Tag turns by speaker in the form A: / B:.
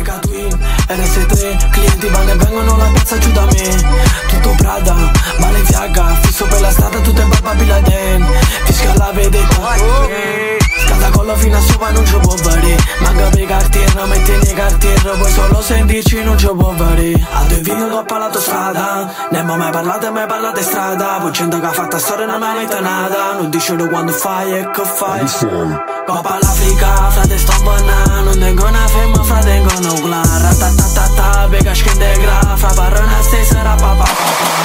A: Mega Twin, RS3, clienti vanno e vengono, la piazza giù da me. Tutto Prada, Balenciaga, fisso per la strada, tutte barba Bin Laden. Fisca la vedetta, scalda collo fino a sopra, non ci può fare. Manca per cartier, non metti nei cartier, puoi solo sentirci, non ci può fare. A due vino dopo l'autostrada, ne abbiamo mai parlate strada. Poi gente che ha fatto storia non mi ha mai nada. Non dice quando fai e che fai. Coppa l'Africa, frate sto buona. Non tengo una ferma, frate tengo una clan. Ratatatata, pega scende gra. Fra parrona stessa, rapapapapa.